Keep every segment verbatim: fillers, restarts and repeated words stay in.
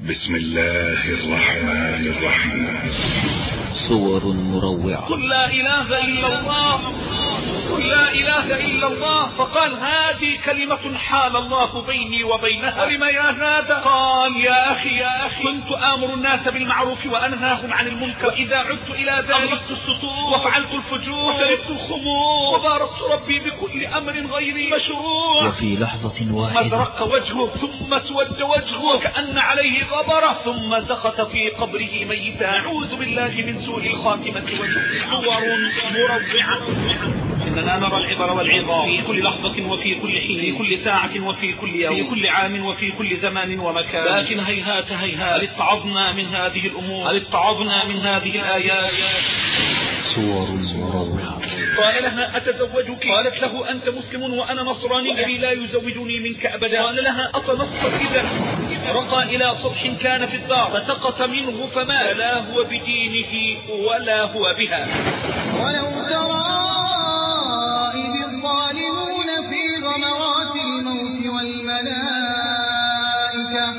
بسم الله الرحمن الرحيم. صور مروعة. قل لا إله إلا الله، قل لا إله إلا الله. فقال هذه كلمة حال الله بيني وبينها. ولما يا هذا؟ قال يا أخي يا أخي كنت آمر الناس بالمعروف وأنهاهم عن المنكر، وإذا عدت إلى ذلك أغلقت السطور وفعلت الفجور وشربت الخمور وباركت ربي بكل أمر غير مشروع. وفي لحظة واحدة أزرق وجهه ثم اسود وجهه وكأن عليه غبرة، ثم سقط في قبره ميتا. أعوذ بالله من سوء الخاتمة وجهه. صور مروعة. إننا نرى العبر والعظام في كل لحظة وفي كل حين، في كل ساعة وفي كل يوم، في كل عام وفي كل زمان ومكان. لكن هيهات هيهات، هل اتعظنا من هذه الأمور؟ هل اتعظنا من هذه الآيات؟ صور مروعة. قال لها أتزوجك؟ قالت له أنت مسلم وأنا نصراني، وأبي لا يزوجني منك أبدا. قال لها أتنصر إذا؟ رقى إلى سطح كان في الدار فسقط منه فمات، لا هو بدينه ولا هو بها. ولو ترى إذ الظالمون في غمرات الموت والملائكة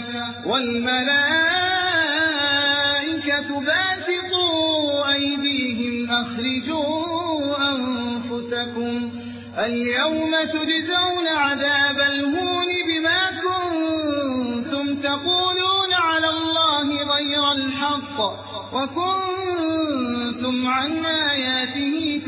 والملائكة باسطوا أيديهم أخرجوا أنفسكم اليوم تجزون عذاب الهون بما كنتم تقولون على الله غير الحق وكنتم عن آياته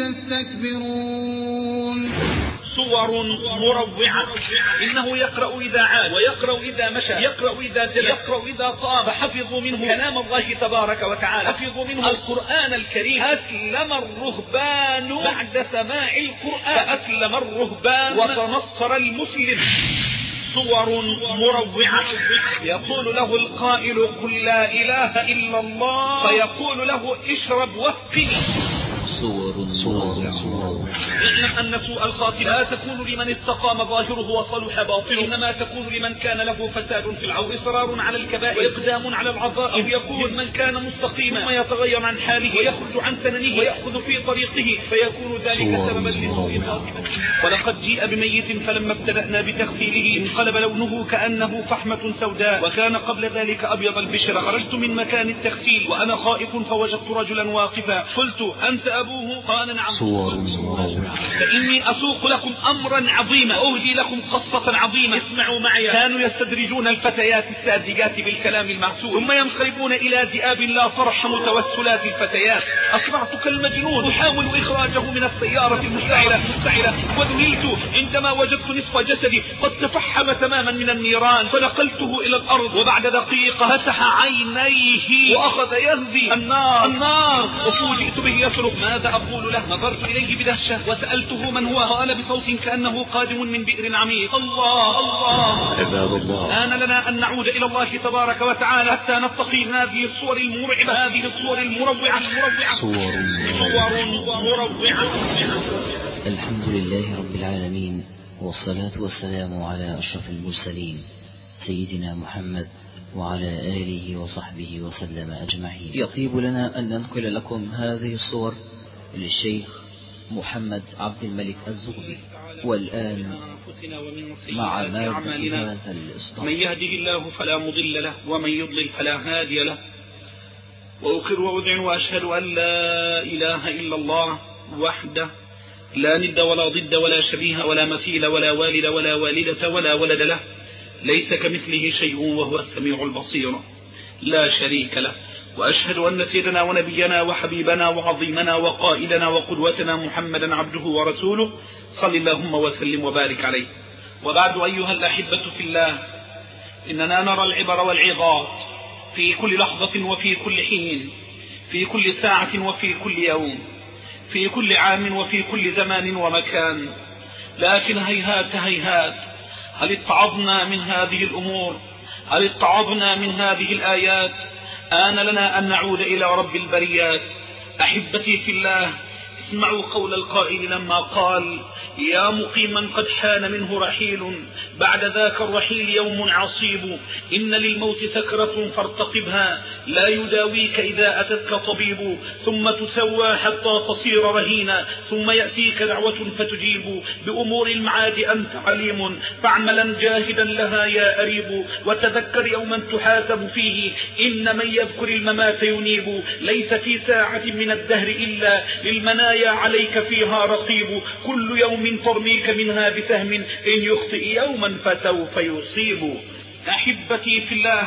تستكبرون. صور مروعة. إنه يقرأ إذا عاد ويقرأ إذا مشى، يقرأ إذا جلس، يقرأ إذا طاب. فحفظوا منه كلام الله تبارك وتعالى، حفظوا منه القرآن الكريم. أسلم الرهبان بعد سماع القرآن، فأسلم الرهبان وتنصر المسلم. صور مروعة. يقول له القائل قل لا إله إلا الله، فيقول له اشرب واسقني. صور مروعة. اعلم أن سوء الخاتمة لا تكون لمن استقام ظاهره وصلح باطنه، إنما تكون لمن كان له فساد في العور، إصرار على الكبائر وإقدام على العظائم. يكون من كان مستقيما ثم يتغير عن حاله ويخرج عن سننه ويأخذ في طريقه، فيكون ذلك سببا لسوء الخاتمة. ولقد جيء بميت فلما ابتدأنا بتغسيله انقلب لونه كأنه فحمة سوداء وكان قبل ذلك أبيض البشرة. خرجت من مكان التغسيل وأنا خائف فوجدت رجلا واقفا، قلت أنت أبوه؟ قال نعم. صور مروعة. فإني أسوق لكم أمرا عظيما، أهدي لكم قصة عظيمة، اسمعوا معي. كانوا يستدرجون الفتيات الساذجات بالكلام المعسول، ثم ينقلبون إلى ذئاب لا ترحم توسلات الفتيات. أصبحت كالمجنون أحاول إخراجه من السيارة المشتعلة وذهلت عندما وجدت نصف جسدي قد تفحم تماما من النيران، فنقلته إلى الأرض، وبعد دقيقة فتح عينيه وأخذ يهذي النار النار وفوجئت به يصرخ. ماذا أقول له؟ نظرت إليه بدهشة وسألته من هو؟ قال بصوت كأنه قادم من بئر عميق. الله الله. عباد الله، آن لنا أن نعود إلى الله تبارك وتعالى حتى نتقي هذه الصور المرعبة، هذه الصور المروعة. صور مروعة. الحمد لله رب العالمين، والصلاة والسلام على أشرف المرسلين سيدنا محمد وعلى آله وصحبه وسلم أجمعين. يطيب لنا أن ننقل لكم هذه الصور للشيخ محمد عبد الملك الزغبي. والآن مع مادة هذا الإصدار. من يهده الله فلا مضل له ومن يضلل فلا هادي له، وأقر وأذعن وأشهد أن لا إله إلا الله وحده لا ند ولا ضد ولا شبيه ولا مثيل ولا والد ولا والدة ولا ولد له، ليس كمثله شيء وهو السميع البصير لا شريك له. وأشهد أن سيدنا ونبينا وحبيبنا وعظيمنا وقائدنا وقدوتنا محمدا عبده ورسوله، صل اللهم وسلم وبارك عليه. وبعد أيها الأحبة في الله، إننا نرى العبر والعظات في كل لحظة وفي كل حين، في كل ساعة وفي كل يوم، في كل عام وفي كل زمان ومكان. لكن هيهات هيهات، هل اتعظنا من هذه الأمور؟ هل اتعظنا من هذه الآيات؟ آن لنا أن نعود إلى رب البريات. أحبتي في الله، اسمعوا قول القائل لما قال: يا مقيما قد حان منه رحيل، بعد ذاك الرحيل يوم عصيب، إن للموت سكرة فارتقبها، لا يداويك إذا أتتك طبيب، ثم تسوى حتى تصير رهينا، ثم يأتيك دعوة فتجيب، بأمور المعاد أنت عليم، فاعملا جاهدا لها يا أريب، وتذكر يوما تحاسب فيه، إن من يذكر الممات ينيب، ليس في ساعة من الدهر إلا للمنايا عليك فيها رقيب، كل يوم ترميك منها بسهم، إن يخطئ يوما فسوف يصيب. أحبتي في الله،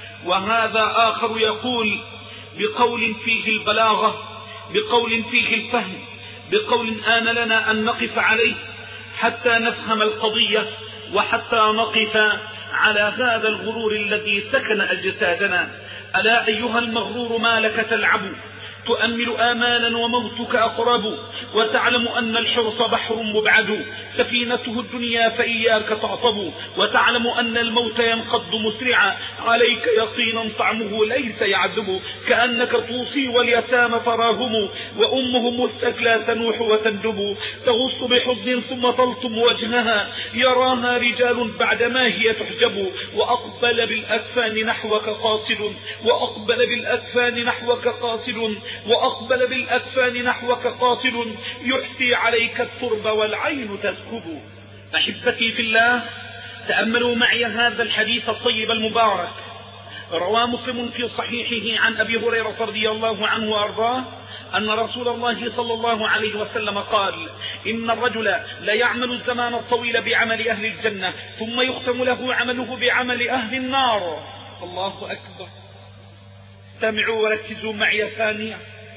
وهذا آخر يقول بقول فيه البلاغة، بقول فيه الفهم، بقول آن لنا أن نقف عليه حتى نفهم القضية، وحتى نقف على هذا الغرور الذي سكن أجسادنا. ألا أيها المغرور ما لك تلعب، تؤمل آمالا وموتك أقرب، وتعلم أن الحرص بحر مبعد، سفينته الدنيا فإياك تعطب، وتعلم أن الموت ينقض مسرعا، عليك يقينا طعمه ليس يعذب، كأنك توصي واليتامى تراهم، وأمهم الثكلى تنوح وتندب، تغص بحزن ثم تلطم وجهها، يراها رجال بعدما هي تحجب، وأقبل بالأكفان نحوك قاصد، وأقبل بالأكفان نحوك قاصد، وأقبل بالأكفان نحوك قاصد، يحثي عليك الترب والعين تسكب. أحبتي في الله، تأملوا معي هذا الحديث الطيب المبارك. روى مسلم في صحيحه عن أبي هريرة رضي الله عنه وأرضاه أن رسول الله صلى الله عليه وسلم قال: إن الرجل ليعمل الزمان الطويل بعمل أهل الجنة، ثم يختم له عمله بعمل أهل النار. الله أكبر. استمعوا وركزوا معي ثانية.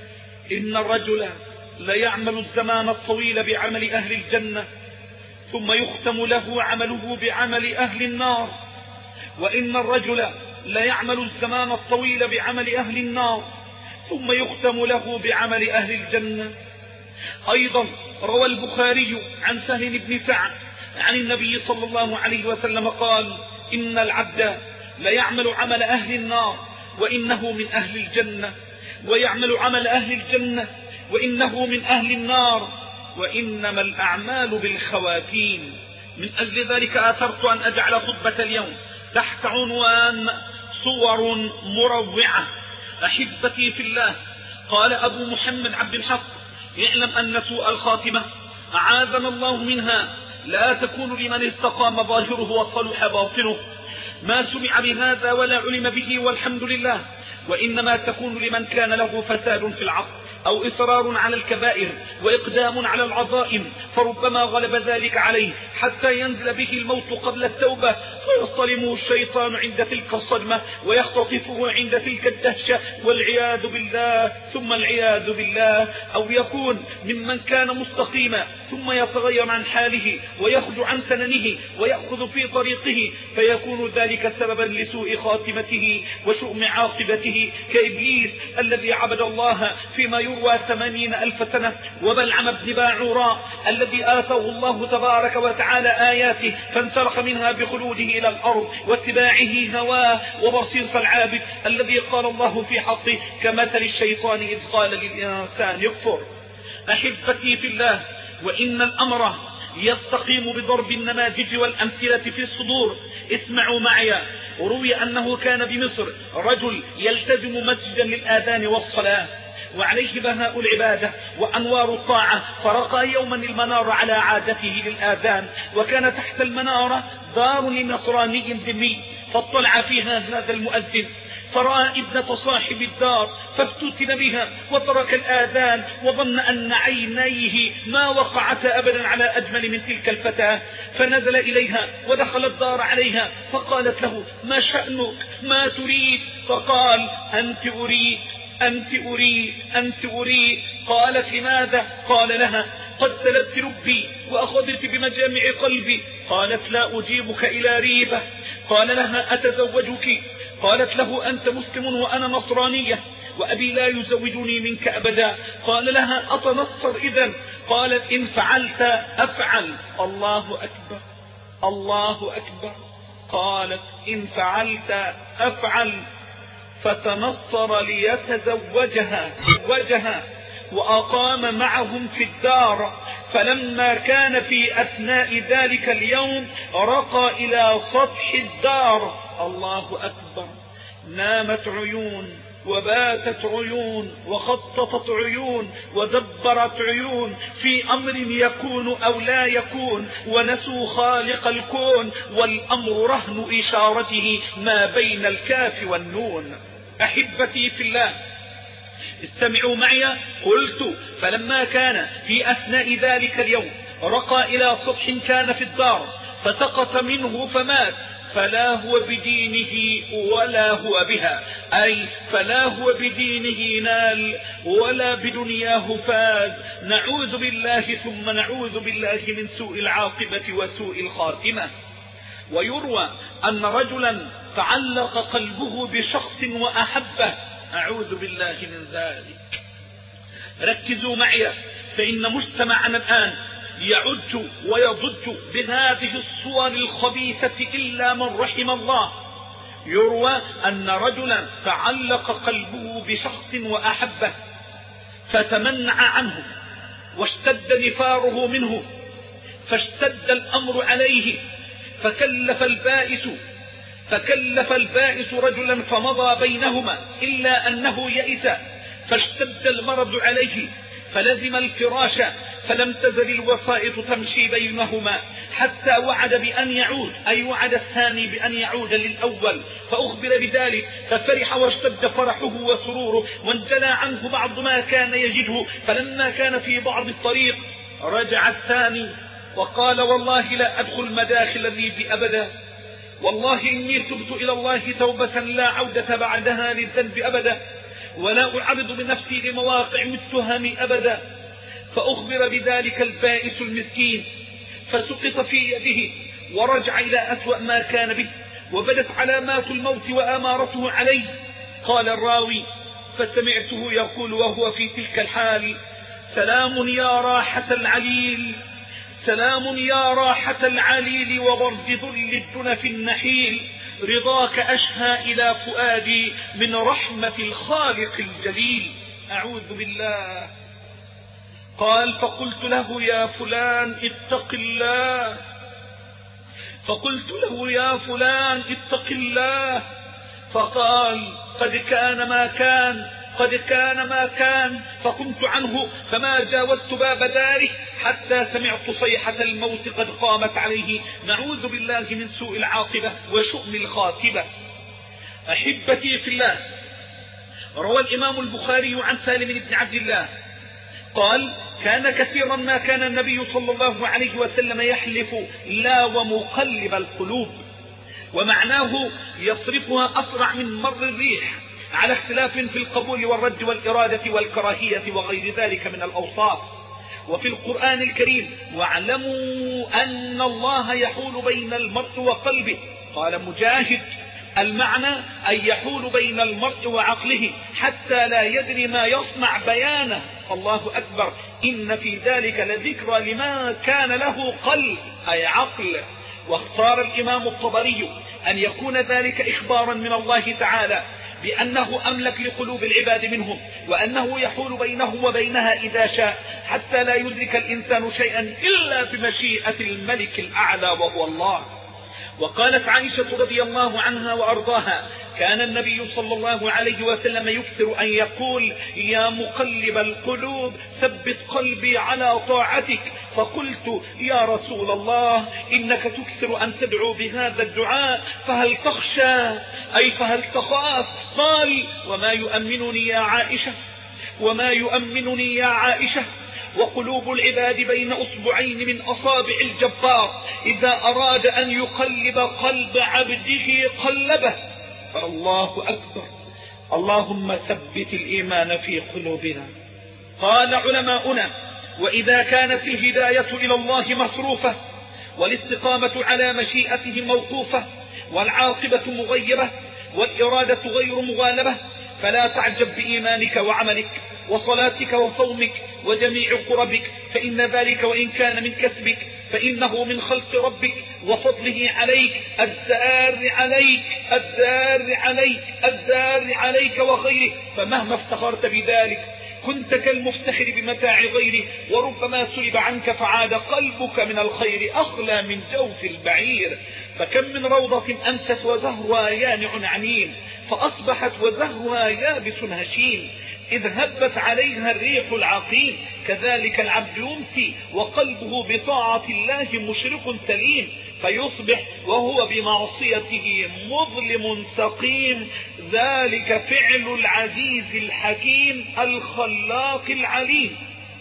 إن الرجل ليعمل الزمان الطويل بعمل أهل الجنة، ثم يختم له عمله بعمل أهل النار، وإن الرجل ليعمل الزمان الطويل بعمل أهل النار، ثم يختم له بعمل أهل الجنة. أيضا روى البخاري عن سهل بن سعد عن النبي صلى الله عليه وسلم قال: إن العبد ليعمل عمل أهل النار وإنه من أهل الجنة، ويعمل عمل أهل الجنة وإنه من أهل النار، وإنما الأعمال بالخواتيم. من أجل ذلك آثرت أن أجعل خطبة اليوم تحت عنوان صور مروعة. أحبتي في الله، قال أبو محمد عبد الحق: يعلم أن سوء الخاتمة أعاذنا الله منها لا تكون لمن استقام ظاهره وصلح باطنه. ما سمع بهذا ولا علم به والحمد لله، وإنما تكون لمن كان له فساد في العقل، أو إصرار على الكبائر وإقدام على العظائم، فربما غلب ذلك عليه حتى ينزل به الموت قبل التوبة، فيصطلمه الشيطان عند تلك الصدمة ويختطفه عند تلك الدهشة، والعياذ بالله ثم العياذ بالله. أو يكون ممن كان مستقيما ثم يتغير عن حاله ويخرج عن سننه ويأخذ في طريقه، فيكون ذلك سببا لسوء خاتمته وشؤم عاقبته، كإبليس الذي عبد الله فيما يروى ثمانين ألف سنة، وبلعم بن باعوراء الذي آتاه الله تبارك وتعالى آياته فانسلخ منها بخلوده إلى الأرض واتباعه هواه، وبصيص العابد الذي قال الله في حقه: كمثل الشيطان إذ قال للإنسان يكفر. أحبتي في الله، وإن الأمر يستقيم بضرب النماذج والأمثلة في الصدور. اسمعوا معي. روي أنه كان بمصر رجل يلتزم مسجدا للآذان والصلاة، وعليه بهاء العبادة وأنوار الطاعة، فرقى يوما المنار على عادته للآذان، وكان تحت المنارة دار لنصراني ذمي، فاطلع فيها هذا المؤذن فرأى ابنة صاحب الدار فافتتن بها وترك الآذان، وظن أن عينيه ما وقعتا أبدا على أجمل من تلك الفتاة، فنزل إليها ودخل الدار عليها، فقالت له: ما شأنك؟ ما تريد؟ فقال: أنت أريد أنت أريد أنت أريد. قالت: لماذا؟ قال لها: قد سلبت ربي وأخذت بمجامع قلبي. قالت: لا أجيبك إلى ريبة. قال لها: أتزوجك؟ قالت له: أنت مسلم وأنا نصرانية، وأبي لا يزوجني منك أبدا. قال لها: أتنصر إذن؟ قالت: إن فعلت أفعل. الله أكبر الله أكبر. قالت: إن فعلت أفعل. فتنصر ليتزوجها وجها وأقام معهم في الدار. فلما كان في أثناء ذلك اليوم رقى إلى سطح الدار. الله أكبر. نامت عيون وباتت عيون وخططت عيون ودبرت عيون في أمر يكون أو لا يكون، ونسوا خالق الكون، والأمر رهن إشارته ما بين الكاف والنون. أحبتي في الله، استمعوا معي. قلت فلما كان في أثناء ذلك اليوم رقى إلى سطح كان في الدار فسقط منه فمات، فلا هو بدينه ولا هو بها، أي فلا هو بدينه نال ولا بدنياه فاز. نعوذ بالله ثم نعوذ بالله من سوء العاقبة وسوء الخاتمة. ويروى أن رجلا تعلق قلبه بشخص وأحبه. أعوذ بالله من ذلك. ركزوا معي، فإن مجتمعنا الآن يعج ويضج بهذه الصور الخبيثة إلا من رحم الله. يروى أن رجلا تعلق قلبه بشخص وأحبه فتمنع عنه واشتد نفاره منه، فاشتد الأمر عليه، فكلف البائس فكلف البائس رجلا فمضى بينهما، إلا أنه يئس فاشتد المرض عليه فلزم الفراش، فلم تزل الوسائط تمشي بينهما حتى وعد بأن يعود، أي وعد الثاني بأن يعود للأول، فأخبر بذلك ففرح واشتد فرحه وسروره، وانجلى عنه بعض ما كان يجده. فلما كان في بعض الطريق رجع الثاني وقال والله لا أدخل مداخل الريف أبدا، والله إني تبت إلى الله توبة لا عودة بعدها للذنب أبدا، ولا أعرض بنفسي لمواقع التهم أبدا. فأخبر بذلك البائس المسكين فسقط في يده ورجع إلى أسوأ ما كان به، وبدت علامات الموت وآمارته عليه. قال الراوي فسمعته يقول وهو في تلك الحال: سلام يا راحة العليل، سلام يا راحة العليل وبرد ذل الدنف النحيل، رضاك أشهى إلى فؤادي من رحمة الخالق الجليل. أعوذ بالله. قال فقلت له يا فلان اتق الله، فقلت له يا فلان اتق الله، فقال قد كان ما كان، قد كان ما كان. فقمت عنه فما جاوزت باب داره حتى سمعت صيحة الموت قد قامت عليه. نعوذ بالله من سوء العاقبة وشؤم الخاتمة. أحبتي في الله، روى الإمام البخاري عن سالم بن عبد الله قال: كان كثيرا ما كان النبي صلى الله عليه وسلم يحلف لا ومقلب القلوب، ومعناه يصرفها أسرع من مر الريح، على اختلاف في القبول والرد والإرادة والكراهية وغير ذلك من الأوصاف. وفي القرآن الكريم: واعلموا أن الله يحول بين المرء وقلبه. قال مجاهد: المعنى أن يحول بين المرء وعقله حتى لا يدري ما يصنع بيانه. الله أكبر. إن في ذلك لذكرى لما كان له قلب، أي عقل. واختار الإمام الطبري أن يكون ذلك إخبارا من الله تعالى بأنه أملك لقلوب العباد منهم، وأنه يحول بينه وبينها إذا شاء، حتى لا يدرك الإنسان شيئا إلا بمشيئة الملك الأعلى وهو الله. وقالت عائشة رضي الله عنها وأرضاها: كان النبي صلى الله عليه وسلم يكثر أن يقول: يا مقلب القلوب ثبت قلبي على طاعتك. فقلت: يا رسول الله، إنك تكثر أن تدعو بهذا الدعاء، فهل تخشى أي فهل تخاف؟ قال: وما يؤمنني يا عائشة، وما يؤمنني يا عائشة وقلوب العباد بين أصبعين من أصابع الجبار، إذا أراد أن يقلب قلب عبده قلبه. الله أكبر. اللهم ثبت الإيمان في قلوبنا. قال علماؤنا: وإذا كانت الهداية إلى الله مصروفة، والاستقامة على مشيئته موقوفة، والعاقبة مغيبة، والإرادة غير مغالبة، فلا تعجب بإيمانك وعملك وصلاتك وصومك وجميع قربك، فإن ذلك وإن كان من كسبك فإنه من خلق ربك وفضله عليك، الدار عليك الدار عليك الدار عليك وخيره. فمهما افتخرت بذلك كنت كالمفتخر بمتاع غيره، وربما سلب عنك فعاد قلبك من الخير أخلى من جوف البعير. فكم من روضة أنست وزهرها يانع عميم، فأصبحت وزهرها يابس هشيم، إذ هبت عليها الريح العقيم. كذلك العبد يمسي وقلبه بطاعة الله مشرق سليم، فيصبح وهو بمعصيته مظلم سقيم. ذلك فعل العزيز الحكيم الخلاق العليم.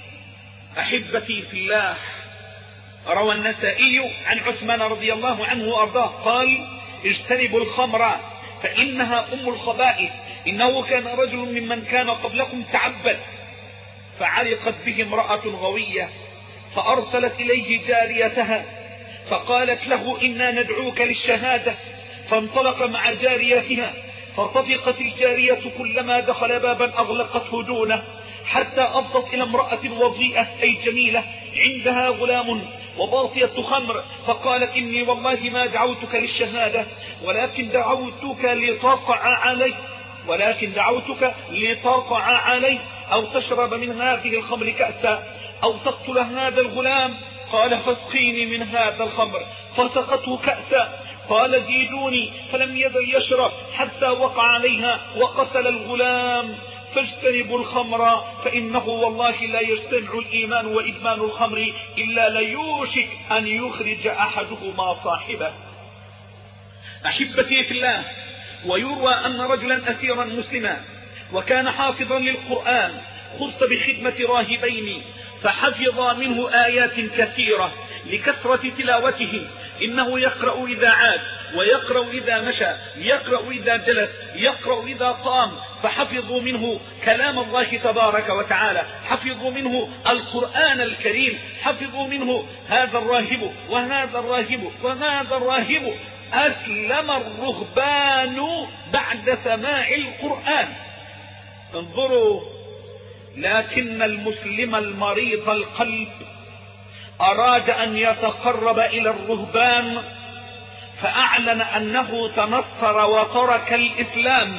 أحبتي في الله، روى النسائي عن عثمان رضي الله عنه وأرضاه قال: اجتنبوا الخمر فإنها أم الخبائث. إنه كان رجل ممن كان قبلكم تعبد، فعلقت به امرأة غوية، فأرسلت إليه جاريتها فقالت له: إنا ندعوك للشهادة. فانطلق مع جاريتها، فطفقت الجارية كلما دخل بابا أغلقته دونه، حتى أفضت إلى امرأة وضيئة أي جميلة عندها غلام وباطية خمر، فقالت: إني والله ما دعوتك للشهادة، ولكن دعوتك لتقع علي ولكن دعوتك لتقع علي أو تشرب من هذه الخمر كأسا أو تقتل هذا الغلام. قال: فاسقيني من هذا الخمر. فسقته كأسا. قال: زيدوني. فلم يزل يشرب حتى وقع عليها وقتل الغلام. فاجتنبوا الخمر فإنه والله لا يجتمع الإيمان وإدمان الخمر إلا ليوشك أن يخرج أحدهما صاحبه. أحبتي في الله، ويروى أن رجلا أسيرا مسلما وكان حافظا للقرآن خص بخدمة راهبين، فحفظ منه آيات كثيرة لكثرة تلاوته. إنه يقرأ إذا عاد، ويقرأ إذا مشى، يقرأ إذا جلس، يقرأ إذا قام. فحفظوا منه كلام الله تبارك وتعالى، حفظوا منه القرآن الكريم، حفظوا منه. هذا الراهب وهذا الراهب وهذا الراهب أسلم الرهبان بعد سماع القرآن. انظروا، لكن المسلم المريض القلب أراد أن يتقرب إلى الرهبان، فأعلن أنه تنصر وترك الإسلام،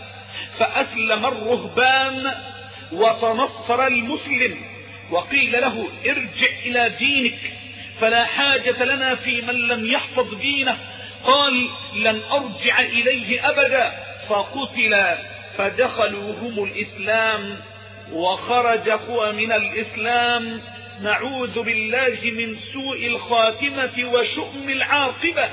فأسلم الرهبان وتنصر المسلم. وقيل له: ارجع إلى دينك، فلا حاجة لنا في من لم يحفظ دينه. قال: لن أرجع إليه أبدا. فقتل، فدخلوا هم الإسلام وخرج هو من الإسلام. نعوذ بالله من سوء الخاتمة وشؤم العاقبة.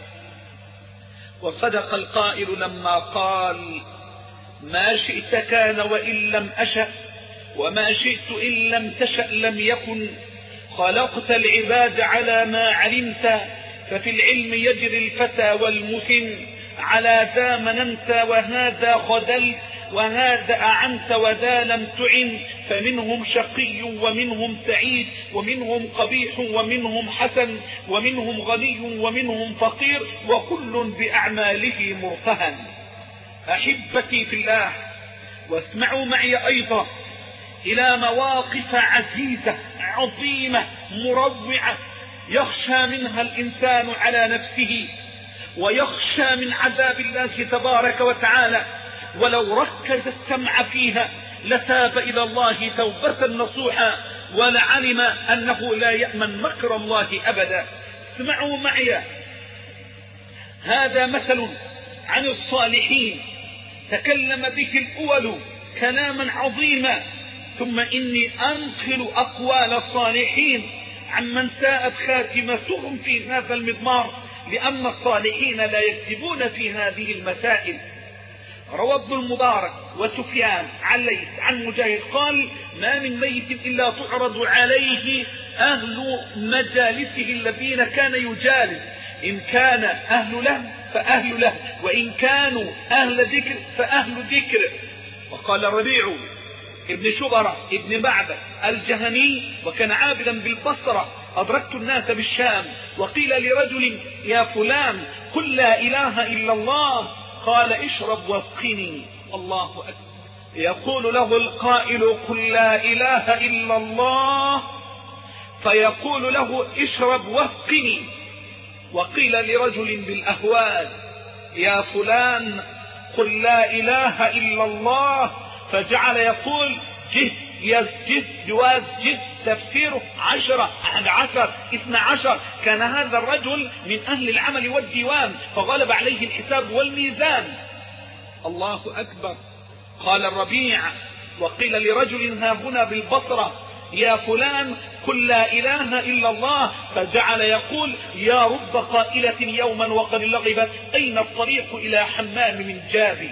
وصدق القائل لما قال: ما شئت كان وإن لم أشأ، وما شئت إن لم تشأ لم يكن. خلقت العباد على ما علمت، ففي العلم يجري الفتى والمسن. على ذا مننت وهذا خذلت، وهذا أعنت وذا لم تعن. فمنهم شقي ومنهم سعيد، ومنهم قبيح ومنهم حسن، ومنهم غني ومنهم فقير، وكل بأعماله مرتهن. أحبتي في الله، واسمعوا معي أيضا إلى مواقف عزيزة عظيمة مروعة يخشى منها الإنسان على نفسه، ويخشى من عذاب الله تبارك وتعالى. ولو ركز السمع فيها لتاب إلى الله توبة نصوحا، ولعلم أنه لا يأمن مكر الله أبدا. اسمعوا معي، هذا مثل عن الصالحين تكلم به الأول كلاما عظيما، ثم إني أنقل أقوال الصالحين عمن ساءت خاتمتهم في هذا المضمار، لأن الصالحين لا يكذبون في هذه المسائل. روى ابن المبارك وسفيان عن ليث عن مجاهد قال: ما من ميت إلا تعرض عليه أهل مجالسه الذين كان يجالس، إن كان أهل له فأهل له، وإن كانوا أهل ذكر فأهل ذكر. وقال ربيع ابن شبرة ابن معبد الجهني، وكان عابدا بالبصرة: أدركت الناس بالشام، وقيل لرجل: يا فلان قل لا إله إلا الله، قال: اشرب واسقني. الله أكبر. يقول له القائل: قل لا إله إلا الله، فيقول له: اشرب واسقني. وقيل لرجل بالأهوال: يا فلان قل لا إله إلا الله، فجعل يقول: جه يسجد جواز جد تفسيره عشرة أحد عشر اثنى عشر. كان هذا الرجل من أهل العمل والديوان فغلب عليه الحساب والميزان. الله أكبر. قال الربيع وقيل لرجل ها هنا بالبصرة يا فلان قل لا إله إلا الله، فجعل يقول يا رب قائلة يوما وقد لغبت أين الطريق إلى حمام من جابي.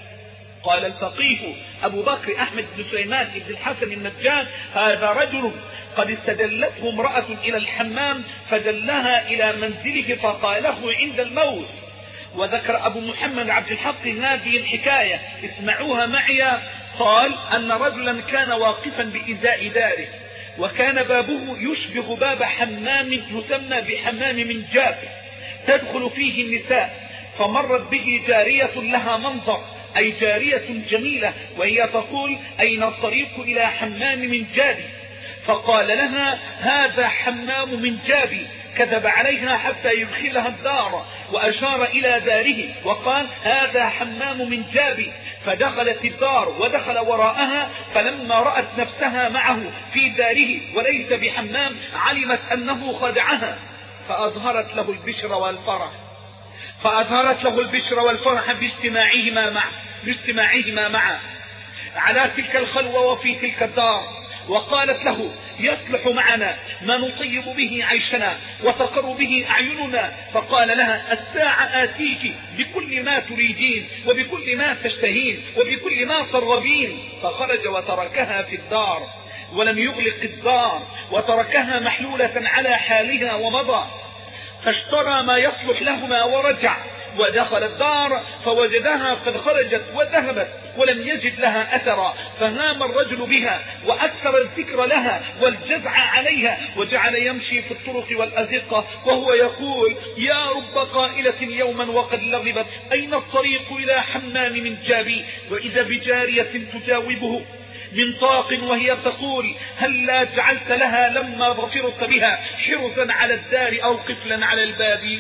قال الفقيه أبو بكر أحمد بن سليمان بن الحسن النجار هذا رجل قد استدلته امرأة إلى الحمام فدلها إلى منزله فقاله عند الموت. وذكر أبو محمد عبد الحق هذه الحكاية اسمعوها معي. قال أن رجلا كان واقفا بإزاء داره وكان بابه يشبه باب حمام يسمى بحمام من جاب تدخل فيه النساء، فمرت به جارية لها منظر أي جارية جميلة وهي تقول أين الطريق إلى حمام من جابي، فقال لها هذا حمام من جابي. كذب عليها حتى يدخلها الدار وأشار إلى داره وقال هذا حمام من جابي، فدخلت الدار ودخل وراءها، فلما رأت نفسها معه في داره وليس بحمام علمت أنه خدعها فأظهرت له البشر والفرح فأظهرت له البشر والفرح باجتماعهما معه باجتماعهما معه على تلك الخلوة وفي تلك الدار، وقالت له يصلح معنا ما نطيب به عيشنا وتقر به أعيننا. فقال لها الساعة آتيك بكل ما تريدين وبكل ما تشتهين وبكل ما ترغبين. فخرج وتركها في الدار ولم يغلق الدار وتركها محلولة على حالها ومضى، فاشترى ما يصلح لهما ورجع ودخل الدار فوجدها قد خرجت وذهبت ولم يجد لها أثرا، فهام الرجل بها وأكثر الذكر لها والجزع عليها وجعل يمشي في الطرق والأزقة وهو يقول يا رب قائلة يوما وقد لغبت أين الطريق إلى حمام من جابي. وإذا بجارية تجاوبه من طاق وهي تقول هل لا جعلت لها لما ظفرت بها حرزا على الدار أو قفلا على الباب.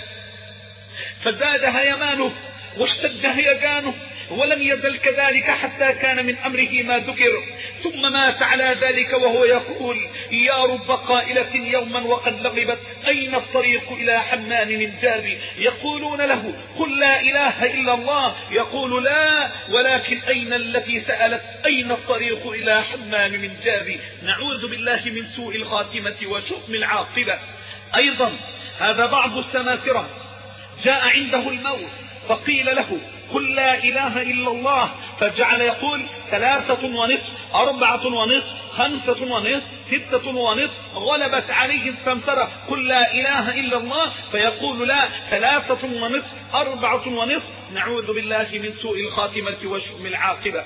فزاد هيمانه واشتد هيجانه ولم يزل كذلك حتى كان من أمره ما ذكر، ثم مات على ذلك وهو يقول يا رب قائلة يوما وقد لغبت أين الطريق إلى حمام من جابي. يقولون له قل لا إله إلا الله يقول لا ولكن أين التي سألت أين الطريق إلى حمام من جابي. نعوذ بالله من سوء الخاتمة وشؤم العاقبة. أيضا هذا بعض السماسرة جاء عنده الموت فقيل له قل لا إله إلا الله، فجعل يقول ثلاثة ونصف أربعة ونصف خمسة ونصف ستة ونصف، غلبت عليه السمسرة قل لا إله إلا الله فيقول لا ثلاثة ونصف أربعة ونصف. نعوذ بالله من سوء الخاتمة وشؤم العاقبة.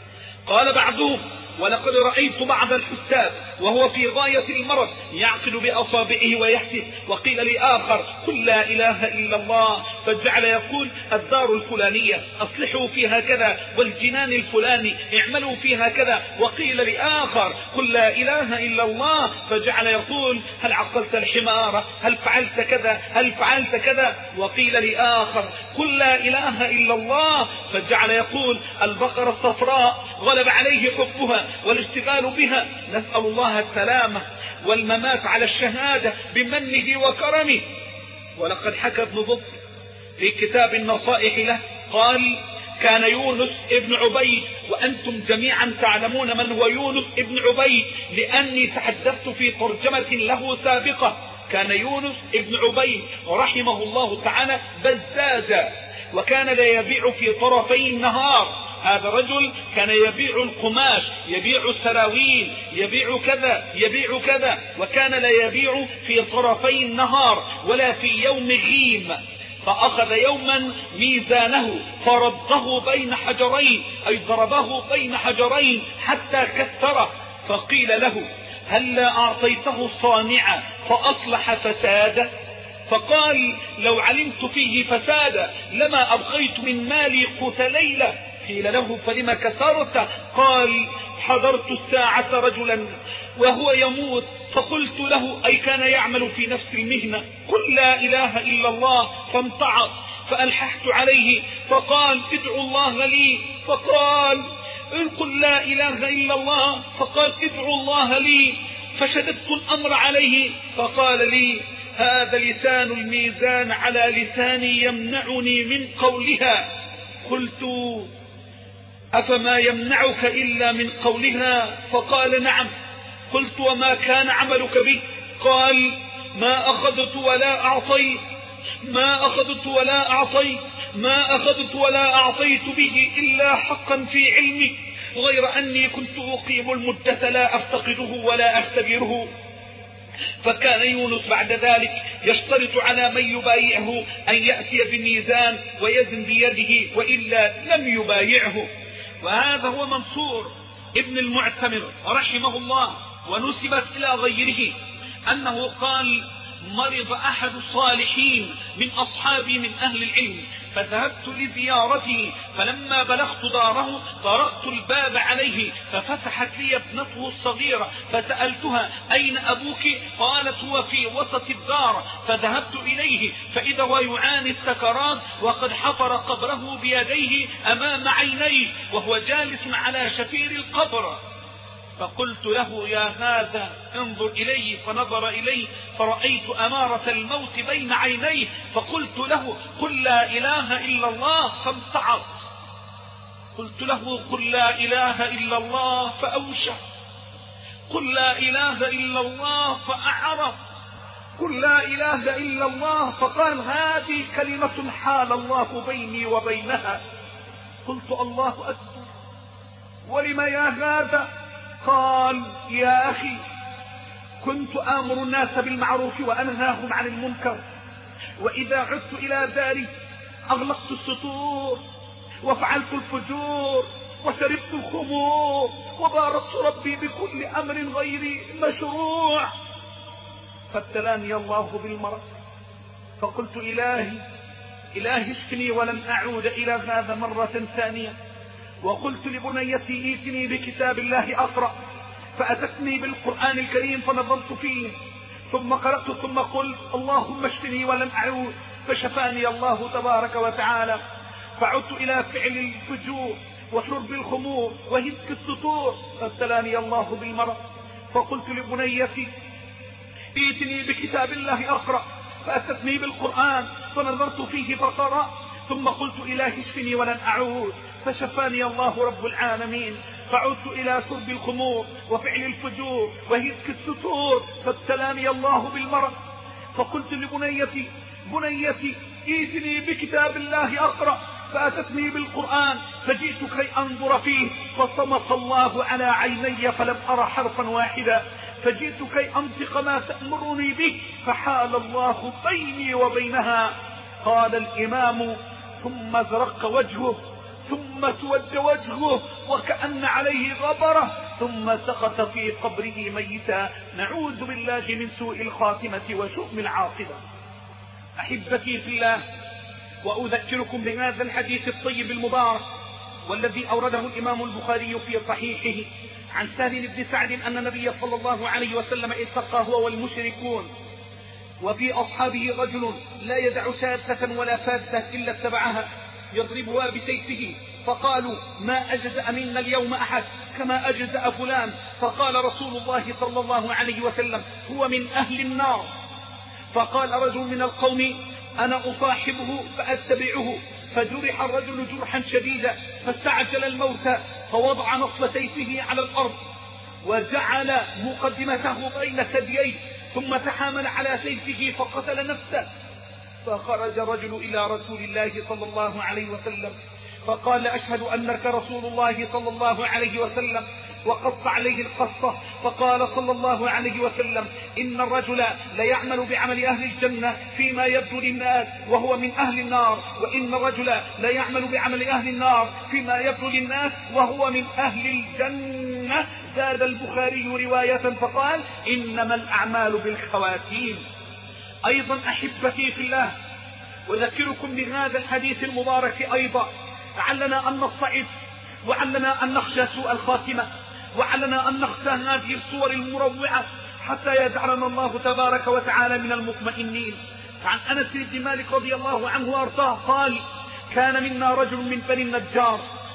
قال بعضهم ولقد رأيت بعض الحساب وهو في غاية المرض يعقل بأصابعه ويحسب. وقيل لآخر قل لا إله إلا الله، فجعل يقول الدار الفلانية أصلحوا فيها كذا والجنان الفلاني اعملوا فيها كذا. وقيل لآخر قل لا إله إلا الله، فجعل يقول هل عقلت الحمار هل فعلت كذا هل فعلت كذا. وقيل لآخر قل لا إله إلا الله، فجعل يقول البقرة الصفراء غلب عليه حبها والاشتغال بها، نسأل الله السلامة والممات على الشهادة بمنه وكرمه. ولقد حكى ابن ضب في كتاب النصائح له قال كان يونس ابن عبيد، وأنتم جميعا تعلمون من هو يونس ابن عبيد لأني تحدثت في ترجمة له سابقة. كان يونس ابن عبيد رحمه الله تعالى بزازا، وكان لا يبيع في طرفي النهار. هذا رجل كان يبيع القماش يبيع السراويل يبيع كذا يبيع كذا، وكان لا يبيع في طرفي النهار ولا في يوم غيم. فأخذ يوما ميزانه فرضه بين حجرين أي ضربه بين حجرين حتى كسره، فقيل له هل لا أعطيته الصانع فأصلح فساده؟ فقال لو علمت فيه فسادا لما أبقيت من مالي قوت ليلة. قيل له فلما كسرت؟ قال حضرت الساعة رجلا وهو يموت فقلت له أي كان يعمل في نفس المهنة قل لا إله إلا الله، فامتعض فألححت عليه فقال ادعو الله لي، فقال قل لا إله إلا الله، فقال ادعوا الله لي، فشددت الأمر عليه فقال لي هذا لسان الميزان على لساني يمنعني من قولها. قلت أفما يمنعك إلا من قولها؟ فقال نعم. قلت وما كان عملك به؟ قال ما أخذت ولا أعطيت، ما أخذت ولا أعطيت، ما أخذت ولا أعطيت به إلا حقا في علمي، غير أني كنت أقيم المدة لا أفتقده ولا أختبره. فكان يونس بعد ذلك يشترط على من يبايعه أن يأتي بميزان ويزن بيده، وإلا لم يبايعه. وهذا هو منصور ابن المعتمر رحمه الله، ونسبت إلى غيره أنه قال مرض أحد الصالحين من أصحابي من أهل العلم، فذهبت لزيارته، فلما بلغت داره طرقت الباب عليه، ففتحت لي ابنته الصغيرة، فسألتها أين أبوك؟ قالت هو في وسط الدار. فذهبت إليه فإذا هو يعاني السكرات، وقد حفر قبره بيديه أمام عينيه، وهو جالس على شفير القبر. فقلت له يا هذا انظر إلي، فنظر إلي فرأيت أمارة الموت بين عينيه، فقلت له قل لا إله إلا الله، فامتعض. قلت له قل لا إله إلا الله، فأوشع. قل لا إله إلا الله، فأعرض. قل لا إله إلا الله، فقال هذه كلمة حال الله بيني وبينها. قلت الله أكبر، ولم يا هذا؟ قال يا أخي كنت آمر الناس بالمعروف وأنهاهم عن المنكر، وإذا عدت إلى داري أغلقت السطور وفعلت الفجور وشربت الخمور وباركت ربي بكل أمر غير مشروع، فابتلاني الله بالمرض. فقلت إلهي إلهي اشفني ولن أعود إلى هذا مرة ثانية. وقلت لبنيتي ائتني بكتاب الله أقرأ، فأتتني بالقرآن الكريم فنظرت فيه، ثم قرأت ثم قلت اللهم اشفني ولن أعود، فشفاني الله تبارك وتعالى. فعدت إلى فعل الفجور وشرب الخمور وهتك السطور، فابتلاني الله بالمرض. فقلت لبنيتي ائتني بكتاب الله أقرأ، فأتتني بالقرآن فنظرت فيه فقرأ، ثم قلت إلهي اشفني ولن أعود، فشفاني الله رب العالمين. فعدت إلى شرب الخمور وفعل الفجور وهتك السطور، فابتلاني الله بالمرض. فقلت لبنيتي بنيتي ائتني بكتاب الله أقرأ، فأتتني بالقرآن فجئت كي أنظر فيه، فطمس الله على عيني فلم أرى حرفا واحدا، فجئت كي أنطق ما تأمرني به، فحال الله بيني وبينها. قال الإمام ثم ازرق وجهه، ثم اسود وجهه وكأن عليه غبرة، ثم سقط في قبره ميتا. نعوذ بالله من سوء الخاتمة وشؤم العاقبة. أحبتي في الله، وأذكركم بهذا الحديث الطيب المبارك والذي أورده الإمام البخاري في صحيحه عن سهل بن سعد أن النبي صلى الله عليه وسلم التقى هو والمشركون، وفي أصحابه رجل لا يدع شاذة ولا فاذة إلا اتبعها يضربها بسيفه، فقالوا ما أجزأ منا اليوم أحد كما أجزأ فلان، فقال رسول الله صلى الله عليه وسلم هو من أهل النار. فقال رجل من القوم أنا أصاحبه فأتبعه، فجرح الرجل جرحا شديدا فاستعجل الموت، فوضع نصل سيفه على الأرض وجعل مقدمته بين ثدييه، ثم تحامل على سيفه فقتل نفسه. فخرج الرجل إلى رسول الله صلى الله عليه وسلم فقال أشهد أنك رسول الله صلى الله عليه وسلم، وقص عليه القصة. فقال صلى الله عليه وسلم إن الرجل ليعمل بعمل أهل الجنة فيما يبدو للناس وهو من أهل النار، وإن الرجل ليعمل بعمل أهل النار فيما يبدو للناس وهو من أهل الجنة. زاد البخاري رواية فقال إنما الأعمال بالخواتيم. أيضا أحبتي في الله، أذكركم بهذا الحديث المبارك أيضا، لعلنا أن نصطعد، وعلنا أن نخشى سوء الخاتمة، وعلنا أن نخشى هذه الصور المروعة حتى يجعلنا الله تبارك وتعالى من المطمئنين. عن أنس بن مالك رضي الله عنه وأرضاه قال كان منا رجل من بني النجار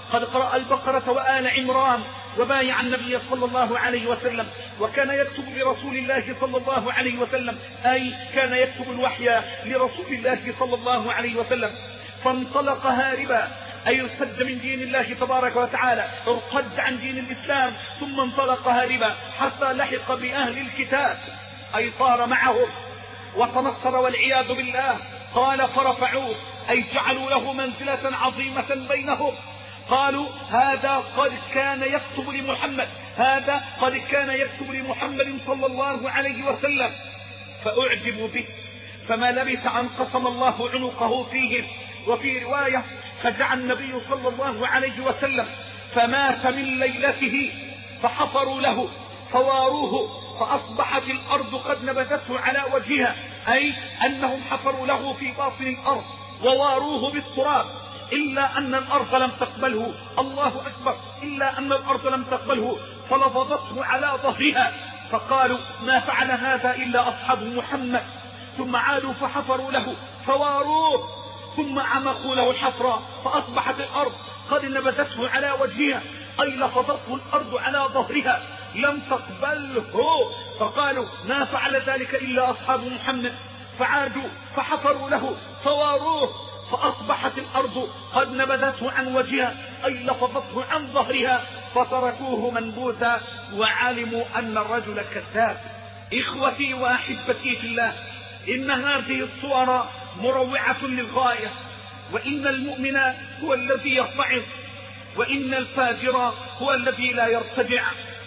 قد قرأ البقرة وآل عمران وبايع النبي صلى الله عليه وسلم، وكان يكتب لرسول الله صلى الله عليه وسلم، أي كان يكتب الوحي لرسول الله صلى الله عليه وسلم. فانطلق هاربا، أي ارتد من دين الله تبارك وتعالى، ارتد عن دين الإسلام ثم انطلق هاربا حتى لحق بأهل الكتاب، أي صار معهم وتنصر والعياذ بالله. قال فرفعوه، أي جعلوا له منزلة عظيمة بينهم. قالوا هذا قد كان يكتب لمحمد، هذا قد كان يكتب لمحمد صلى الله عليه وسلم. فأعجبوا به، فما لبث أن قسم الله عنقه فيهم. وفي رواية فجع النبي صلى الله عليه وسلم فمات من ليلته، فحفروا له فواروه، فأصبحت الأرض قد نبذته على وجهها، أي أنهم حفروا له في باطن الأرض وواروه بالتراب، إلا أن الأرض لم تقبله. الله أكبر، إلا أن الأرض لم تقبله، فلفظته على ظهرها. فقالوا ما فعل هذا إلا أصحاب محمد. ثم عادوا فحفروا له فواروه، ثم عمقوا له الحفرة، فأصبحت الأرض قد نبذته على وجهها، أي لفظته الأرض على ظهرها لم تقبله. فقالوا ما فعل ذلك إلا أصحاب محمد. فعادوا فحفروا له فواروه، فأصبحت الأرض قد نبذته عن وجهها، أي لفظته عن ظهرها، فتركوه منبوذا وعلموا أن الرجل كذاب. إخوتي وأحبتي في الله، إن هذه الصور مروعة للغاية، وإن المؤمن هو الذي يرتعظ، وإن الفاجر هو الذي لا يرتجع.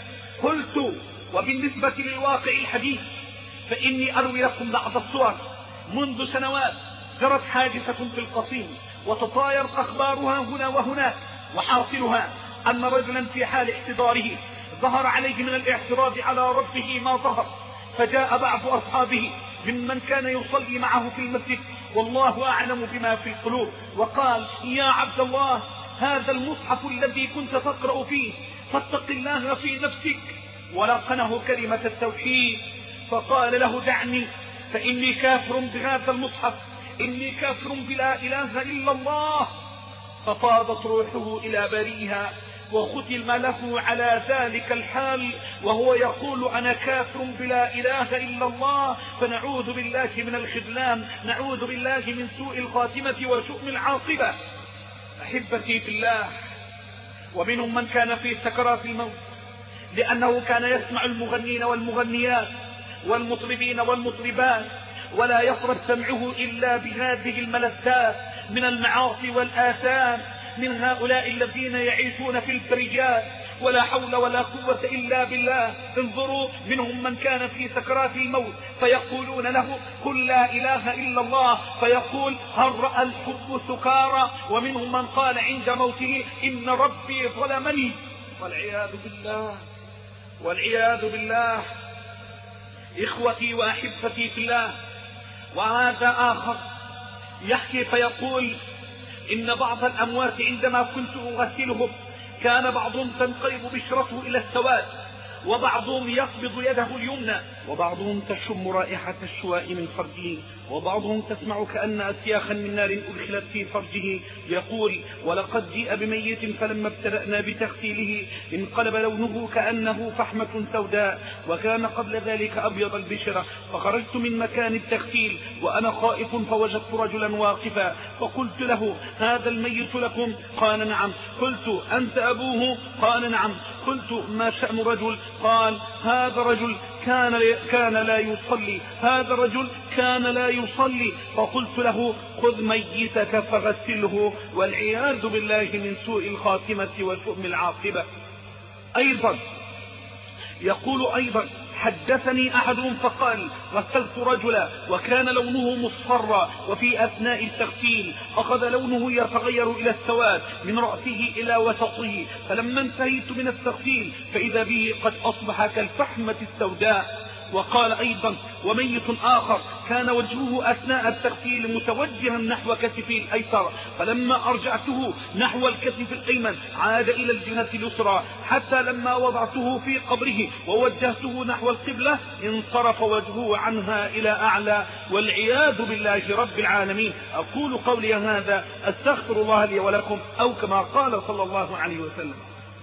قلت وبالنسبة للواقع الحديث فإني أروي لكم بعض الصور. منذ سنوات جرت حادثة في القصيم وتطاير أخبارها هنا وهناك، وحاصلها أن رجلا في حال احتضاره ظهر عليه من الاعتراض على ربه ما ظهر، فجاء بعض أصحابه ممن كان يصلي معه في المسجد والله أعلم بما في القلوب، وقال يا عبد الله، هذا المصحف الذي كنت تقرأ فيه، فاتق الله في نفسك. ولقنه كلمة التوحيد، فقال له دعني فإني كافر بهذا المصحف، إني كافر بلا إله إلا الله. ففاضت روحه إلى بريها، وختم له على ذلك الحال وهو يقول أنا كافر بلا إله إلا الله. فنعوذ بالله من الخذلان، نعوذ بالله من سوء الخاتمة وشؤم العاقبة. أحبتي في الله، ومنهم من كان في سكرات الموت لأنه كان يسمع المغنين والمغنيات والمطربين والمطربات، ولا يطرب سمعه إلا بهذه الملذات من المعاصي والآثام، من هؤلاء الذين يعيشون في البريات ولا حول ولا قوة إلا بالله. انظروا، منهم من كان في سكرات الموت فيقولون له قل لا إله إلا الله، فيقول هل رأى الحب سكارى؟ ومنهم من قال عند موته إن ربي ظلمني، والعياذ بالله والعياذ بالله. إخوتي وأحبتي في الله، وهذا آخر يحكي فيقول إن بعض الأموات عندما كنت أغسلهم كان بعضهم تنقلب بشرته إلى السواد، وبعضهم يقبض يده اليمنى، وبعضهم تشم رائحة الشواء من فرجه، وبعضهم تسمع كأن أسياخا من نار أدخلت في فرجه. يقول ولقد جيء بميت فلما ابتدأنا بتغسيله انقلب لونه كأنه فحمة سوداء، وكان قبل ذلك أبيض البشرة. فخرجت من مكان التغسيل وأنا خائف فوجدت رجلا واقفا، فقلت له هذا الميت لكم؟ قال نعم. قلت أنت أبوه؟ قال نعم. قلت ما شأن رجل؟ قال هذا رجل كان كان لا يصلي، هذا رجل كان لا يصلي. فقلت له خذ ميتك فغسله، والعياذ بالله من سوء الخاتمة وشؤم العاقبة. أيضا يقول أيضا حدثني أحدهم فقال غسلت رجلا وكان لونه مصفرا، وفي أثناء التغسيل أخذ لونه يتغير إلى السواد من رأسه إلى وسطه، فلما انتهيت من التغسيل فإذا به قد أصبح كالفحمة السوداء. وقال أيضا: وميت آخر كان وجهه أثناء التغسيل متوجها نحو كتفه الأيسر، فلما أرجعته نحو الكتف الأيمن عاد إلى الجهة اليسرى، حتى لما وضعته في قبره ووجهته نحو القبلة انصرف وجهه عنها إلى أعلى، والعياذ بالله رب العالمين. أقول قولي هذا أستغفر الله لي ولكم، أو كما قال صلى الله عليه وسلم: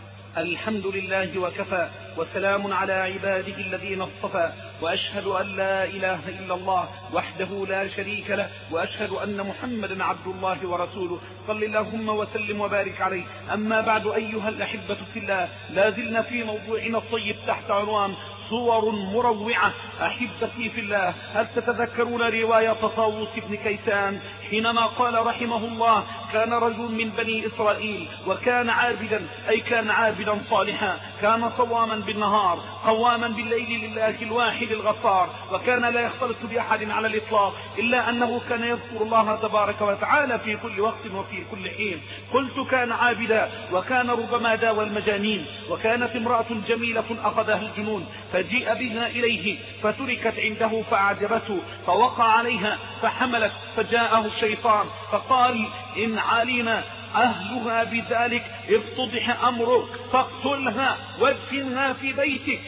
الحمد لله وكفى، وسلام على عباده الذين اصطفى، وأشهد أن لا إله إلا الله وحده لا شريك له، وأشهد أن محمدا عبد الله ورسوله، صل اللهم وسلم وبارك عليه. أما بعد أيها الأحبة في الله، لا زلنا في موضوعنا الطيب تحت عنوان صور مروعة. أحبتي في الله، هل تتذكرون رواية طاووس بن كيسان حينما قال رحمه الله: كان رجل من بني إسرائيل وكان عابدا، أي كان عابدا صالحا، كان صواما بالنهار قواما بالليل لله الواحد الغفار، وكان لا يختلط بأحد على الإطلاق إلا أنه كان يذكر الله تبارك وتعالى في كل وقت وفي كل حين. قلت كان عابدا، وكان ربما داوى المجانين، وكانت امرأة جميلة أخذها الجنون فجيء بها إليه فتركت عنده فأعجبته فوقع عليها فحملت، فجاءه الشيطان فقال: إن علم أهلها بذلك افتضح أمرك فاقتلها وادفنها في بيتك.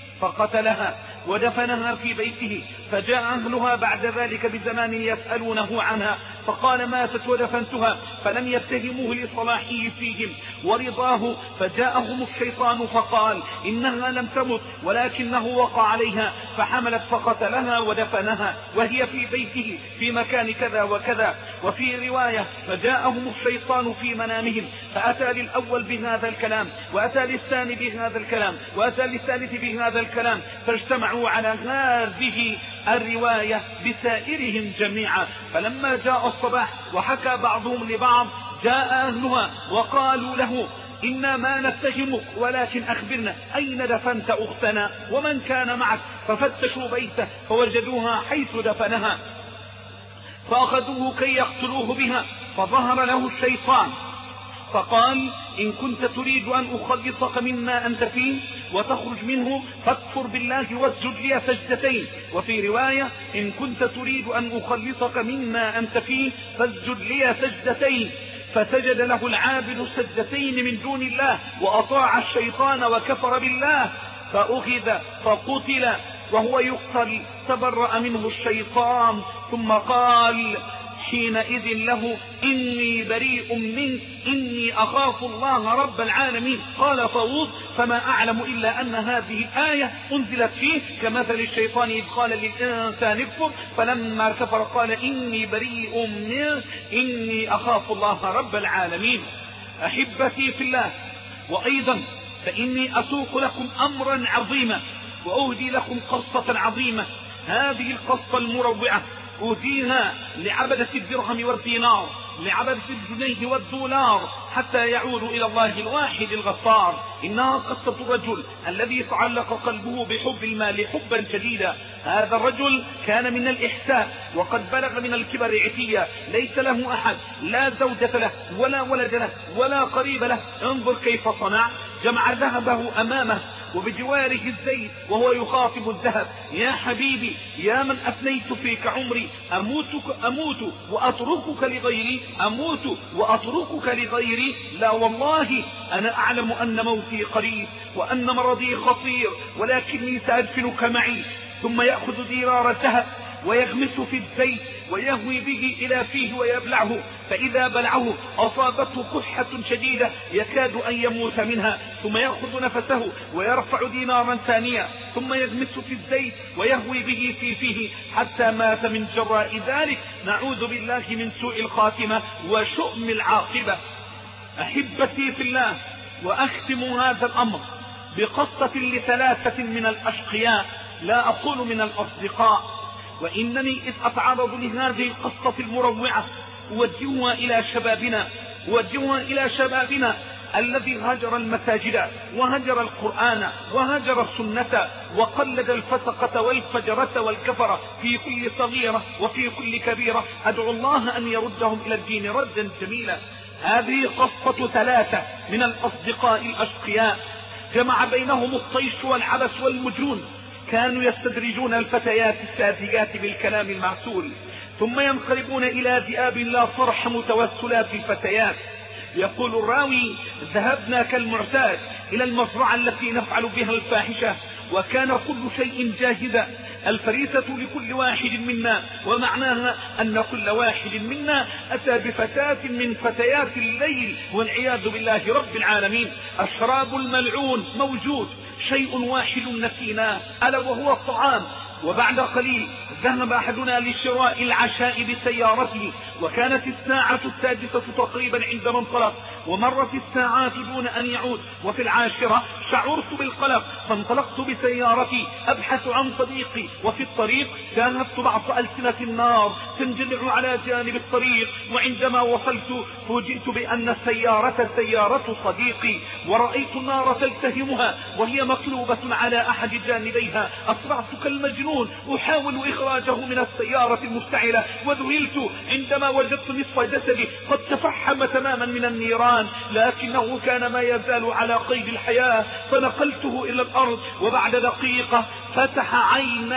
فقتلها ودفنها في بيته، فجاء أهلها بعد ذلك بزمان يسألونه عنها، فقال: ماتت ودفنتها، فلم يتهموه لصلاحه فيهم ورضاه. فجاءهم الشيطان فقال: إنها لم تمت ولكنه وقع عليها فحملت فقتلها ودفنها وهي في بيته في مكان كذا وكذا. وفي رواية: فجاءهم الشيطان في منامهم فأتى للأول بهذا الكلام، وأتى للثاني بهذا الكلام، وأتى للثالث بهذا الكلام، فاجتمعوا على هذه الرواية بسائرهم جميعا. فلما جاء الصباح وحكى بعضهم لبعض، جاء أهلها وقالوا له: إنا ما نتهمك، ولكن أخبرنا أين دفنت أختنا ومن كان معك؟ ففتشوا بيته فوجدوها حيث دفنها، فأخذوه كي يقتلوه بها. فظهر له الشيطان فقال: إن كنت تريد أن أخلصك مما أنت فيه وتخرج منه فاكفر بالله واسجد لي سجدتين. وفي رواية: إن كنت تريد أن أخلصك مما أنت فيه فاسجد لي سجدتين. فسجد له العابد سجدتين من دون الله وأطاع الشيطان وكفر بالله، فأخذ فقتل وهو يقتل. تبرأ منه الشيطان ثم قال حينئذ له: إني بريء منك إني أخاف الله رب العالمين. قال طاووس: فما أعلم إلا أن هذه الآية أنزلت فيه كمثل الشيطان إذ قال للإنسان اكفر فلما كفر قال إني بريء منك إني أخاف الله رب العالمين. أحبتي في الله، وأيضا فإني أسوق لكم أمرا عظيما وأهدي لكم قصة عظيمة. هذه القصة المروعة أهديها لعبدة الدرهم والدينار، لعبدة الجنيه والدولار، حتى يعودوا إلى الله الواحد الغفار. إنها قصة الرجل الذي تعلق قلبه بحب المال حبا شديدا. هذا الرجل كان من الإحساء وقد بلغ من الكبر عتيا، ليس له أحد، لا زوجة له ولا ولد له ولا قريب له. انظر كيف صنع: جمع ذهبه أمامه وبجواره الزيت وهو يخاطب الذهب: يا حبيبي يا من أفنيت فيك عمري، أموتك أموت وأتركك لغيري، أموت وأتركك لغيري؟ لا والله أنا أعلم أن موتي قريب وأن مرضي خطير، ولكني سأدفنك معي. ثم يأخذ ديرار الذهب ويغمس في الزيت ويهوي به إلى فيه ويبلعه، فإذا بلعه أصابته كحة شديدة يكاد أن يموت منها. ثم يأخذ نفسه ويرفع دينارا ثانية ثم يغمس في الزيت ويهوي به في فيه حتى مات من جراء ذلك. نعوذ بالله من سوء الخاتمة وشؤم العاقبة. أحبتي في الله، وأختم هذا الأمر بقصة لثلاثة من الأشقياء، لا أقول من الأصدقاء، وإنني إذ أتعرض لهذه القصة المروعة أوجهها إلى شبابنا أوجهها إلى شبابنا الذي هجر المساجد وهجر القرآن وهجر السنة وقلد الفسقة والفجرة والكفرة في كل صغيرة وفي كل كبيرة. أدعو الله أن يردهم إلى الدين ردا جميلا. هذه قصة ثلاثة من الأصدقاء الأشقياء جمع بينهم الطيش والعبث والمجون، كانوا يستدرجون الفتيات الساذجات بالكلام المعسول، ثم ينقلبون إلى ذئاب لا ترحم توسلات الفتيات. يقول الراوي: ذهبنا كالمعتاد إلى المزرعة التي نفعل بها الفاحشة، وكان كل شيء جاهزا، الفريسة لكل واحد منا، ومعناها أن كل واحد منا أتى بفتاة من فتيات الليل والعياذ بالله رب العالمين. الشراب الملعون موجود، شيء واحد نسيناه ألا وهو الطعام. وبعد قليل ذهب أحدنا لشراء العشاء بسيارته، وكانت الساعة السادسة تقريبا عندما انطلق، ومرت الساعات دون أن يعود، وفي العاشرة شعرت بالقلق فانطلقت بسيارتي أبحث عن صديقي، وفي الطريق شاهدت بعض ألسنة النار تنجمع على جانب الطريق، وعندما وصلت فوجئت بأن السيارة سيارة صديقي، ورأيت النار تلتهمها وهي مقلوبة على أحد جانبيها. أسرعت كالمجنون أحاول إخراجه من السيارة المشتعلة، وذهلت عندما وجدت نصف جسدي قد تفحم تماما من النيران، لكنه كان ما يزال على قيد الحياة، فنقلته إلى الأرض. وبعد دقيقة فتح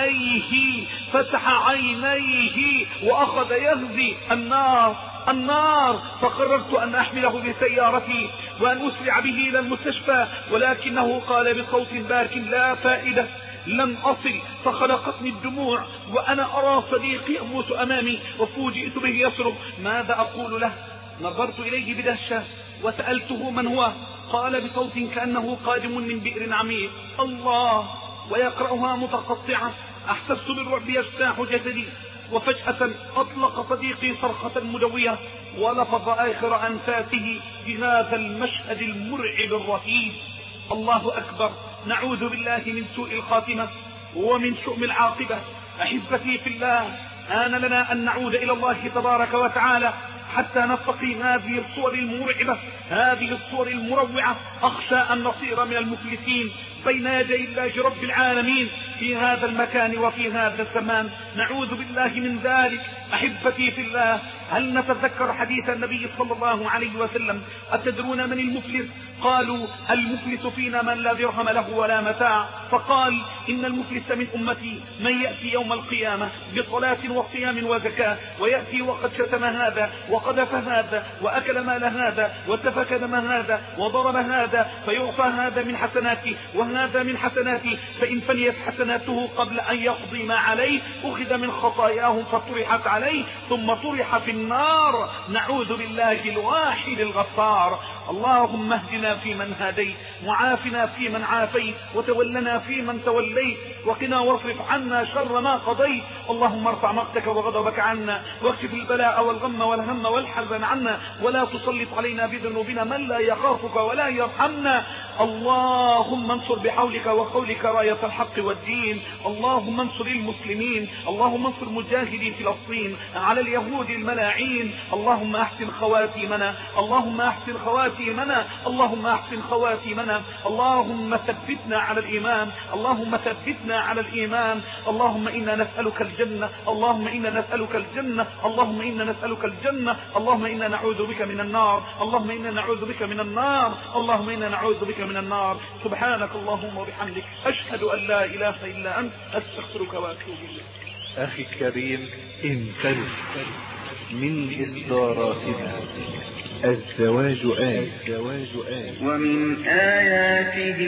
عينيه فتح عينيه وأخذ يهزي النار النار فقررت أن أحمله بسيارتي وأن أسرع به إلى المستشفى، ولكنه قال بصوت بارك: لا فائدة، لن أصل. فخلقتني الدموع وأنا أرى صديقي يموت أمامي، وفوجئت به يصرخ. ماذا أقول له؟ نظرت إليه بدهشة وسألته من هو؟ قال بصوت كأنه قادم من بئر عميق: الله، ويقرأها متقطعة. أحسست بالرعب يجتاح جسدي، وفجأة أطلق صديقي صرخة مدوية ولفظ آخر أنفاسه بهذا المشهد المرعب الرهيب: الله أكبر، نعوذ بالله من سوء الخاتمة ومن شؤم العاقبة. أحبتي في الله، آن لنا أن نعود إلى الله تبارك وتعالى حتى نتقي هذه الصور المرعبة، هذه الصور المروعة. أخشى أن نصير من المفلسين بين يدي الله رب العالمين في هذا المكان وفي هذا الزمان، نعوذ بالله من ذلك. أحبتي في الله، هل نتذكر حديث النبي صلى الله عليه وسلم: أتدرون من المفلس؟ قالوا: المفلس فينا من لا درهم له ولا متاع. فقال: إن المفلس من أمتي من يأتي يوم القيامة بصلاة وصيام وزكاة، ويأتي وقد شتم هذا وقذف هذا وأكل مال هذا وسفك دم هذا وضرب هذا، فيعطى هذا من حسناته وهذا من حسناته، فإن فنيت حسناته قبل أن يقضي ما عليه أخذ من خطاياهم فطرحت عليه ثم طرح في النار. نعوذ بالله الواحد الغفار. اللهم اهدنا فيمن هديت، وعافنا فيمن عافيت، وتولنا فيمن توليت، وقنا واصرف عنا شر ما قضيت. اللهم ارفع مقتك وغضبك عنا، واكشف البلاء والغم والهم والحزن عنا، ولا تسلط علينا بذنوبنا من لا يخافك ولا يرحمنا. اللهم انصر بحولك وقولك راية الحق والدين. اللهم انصر المسلمين، اللهم انصر مجاهدي فلسطين على اليهود الملاعين. اللهم احسن خواتيمنا، اللهم احسن خواتيمنا، اللهم احسن خواتيمنا. اللهم ثبتنا على الإيمان، اللهم ثبتنا على الإيمان. اللهم إنا نسألك الجنة، اللهم إنا نسألك الجنة، اللهم إنا نسألك الجنة، اللهم إنا نعوذ بك من النار، اللهم إنا نعوذ بك من النار، اللهم إنا نعوذ بك من النار. سبحانك اللهم وبحمدك، أشهد أن لا إله إلا أنت، أستغفرك وأتوب إليك. أخي الكريم، انتبه، من إصداراتنا الزواج آن. ومن آياته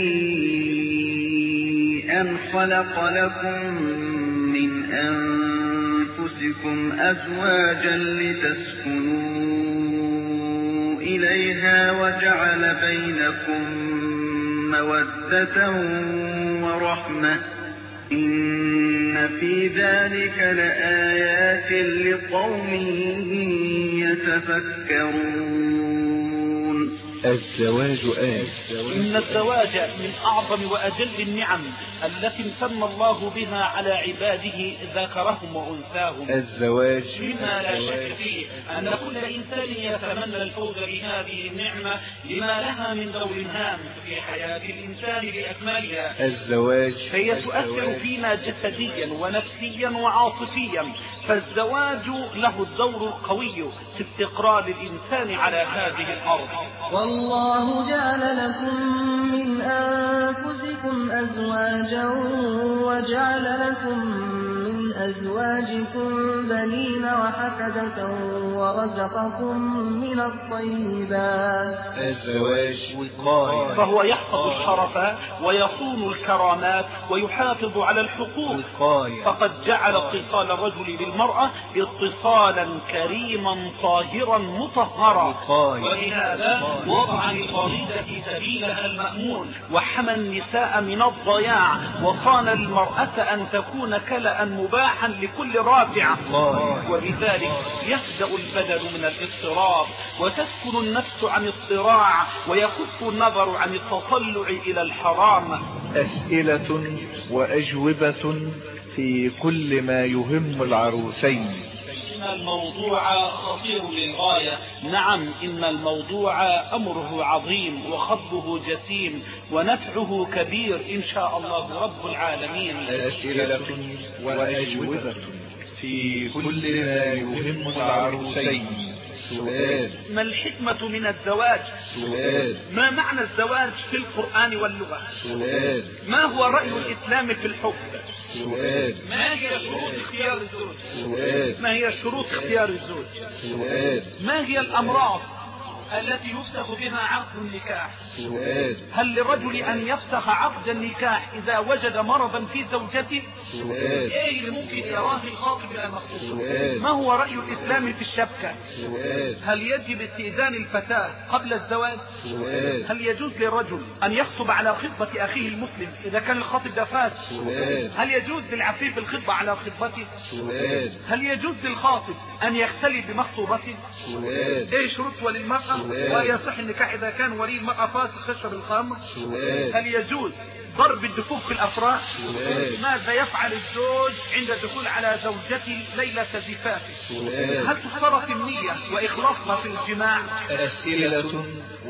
أن خلق لكم من أنفسكم أزواجا لتسكنوا إليها وجعل بينكم مودة ورحمة، إن في ذلك لآيات لقوم يتفكرون. الزواج آن. إن الزواج من أعظم وأجل النعم التي امتن الله بها على عباده ذكرهم وأنثاهم. الزواج مما لا شك فيه أن كل إنسان يتمنى الفوز بهذه النعمة لما لها من دور هام في حياة الإنسان بأكملها. الزواج فهي تؤثر فينا جسديا ونفسيا وعاطفيا، فالزواج له الدور القوي في استقرار الإنسان على هذه الأرض. والله جعل لكم من أنفسكم أزواجا وجعل لكم من أزواجكم بنين وحفدة ورزقكم من الطيبات. الزواج وقاية، فهو يحفظ الشرف ويصون الكرامات ويحافظ على الحقوق، فقد جعل اتصال الرجل بالمرأة اتصالا كريما طاهرا مطهرا، ولهذا وضع للفريضة سبيلها المأمون وحمى النساء من الضياع وصان المرأة أن تكون كلأ مباحا لكل رافعة، وبذلك يهدأ البدن من الاضطراب وتسكن النفس عن الصراع ويكف النظر عن التطلع إلى الحرام. أسئلة وأجوبة في كل ما يهم العروسين. إن الموضوع خطير للغاية. نعم، إن الموضوع أمره عظيم وخطبه جسيم ونفعه كبير إن شاء الله رب العالمين. أسئلة وأجوبة في كل ما يهم العروسين. سؤال: ما الحكمة من الزواج؟ سؤال: ما معنى الزواج في القرآن واللغة؟ سؤال: ما هو رأي الإسلام في الحب؟ سؤال: ما هي شروط اختيار الزوج؟ سؤال: ما هي شروط اختيار الزوج؟ سؤال: ما هي الأمراض التي يفسخ بها عقد النكاح؟ سؤال: هل للرجل أن يفسخ عقد النكاح إذا وجد مرضا في زوجته؟ سؤال: ايه اللي ممكن يراه الخاطب الى المخطوب؟ سؤال: ما هو رأي الإسلام في الشبكة؟ سؤال: هل يجب استئذان الفتاة قبل الزواج؟ سؤال: هل يجوز للرجل أن يخطب على خطبة أخيه المسلم إذا كان الخاطب ده فاس؟ سؤال: هل يجوز للعفيف الخطبة على خطبته؟ سؤال: هل يجوز للخاطب أن يختلي بمخطوبته؟ سؤال: ايه شروط ولي المرأة؟ وهل يصح النكاح إذا كان ولي المرأة فاسق يشرب الخمر؟ سؤال: هل يجوز ضرب الدفوف في الأفراح؟ سؤال: ماذا يفعل الزوج عند الدخول على زوجته ليلة زفافه؟ سؤال: هل تشترط النية وإخلاصها في الجماع؟ أسئلة